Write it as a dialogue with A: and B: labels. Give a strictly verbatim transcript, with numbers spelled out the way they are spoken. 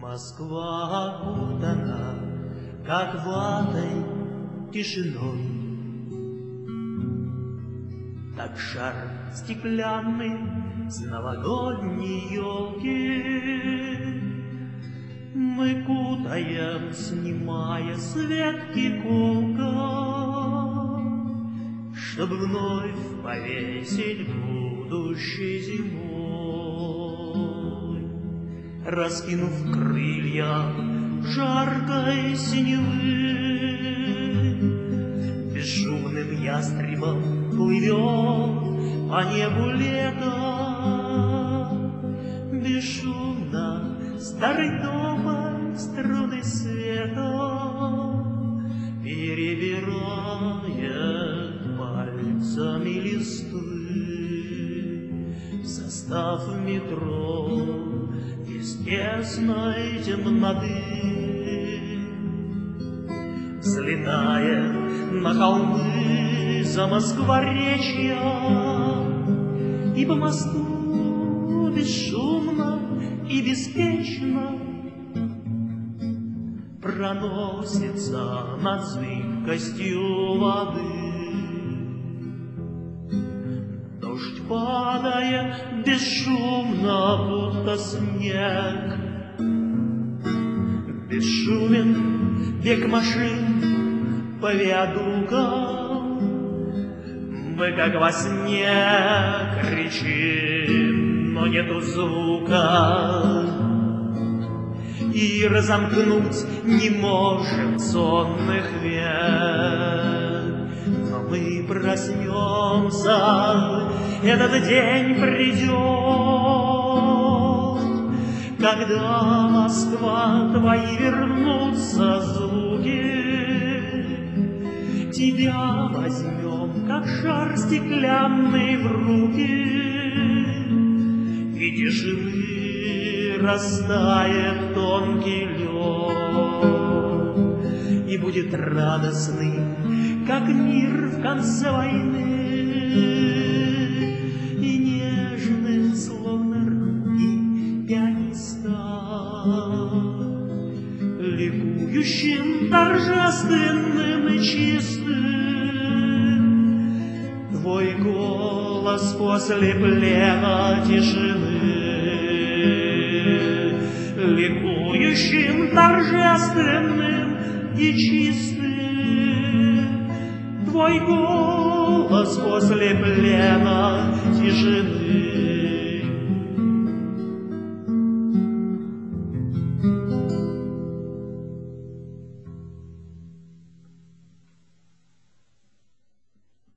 A: Москва окутана, как ватой, тишиной. Так шар стеклянный с новогодней елки мы кутаем, снимая с ветки колка, чтоб вновь повесить будущей зимой. Раскинув крылья жаркой синевы, бесшумным ястребом плывет по небу лето. Бесшумно старый тополь струны света перебирает пальцами листы. В состав метро из тесной темноты взлетая на холмы за Москворечья, и по мосту бесшумно и беспечно проносится над зыбкостью воды. Дождь падает бесшумно, будто снег. Бесшумен бег машин по виадукам. Мы как во сне кричим, но нету звука, и разомкнуть не можем сонных век. Но мы проснемся, этот день придет, когда, Москва, твои вернутся звуки. Тебя возьмем, как шар стеклянный, в руки, и тишины растает тонкий лед, и будет радостный, как мир в конце войны, и нежным, словно руки пианиста, ликующим, торжественным и чистым. Твой голос после плена тишины, ликующим, торжественным и чистым. Твой голос после плена тишины.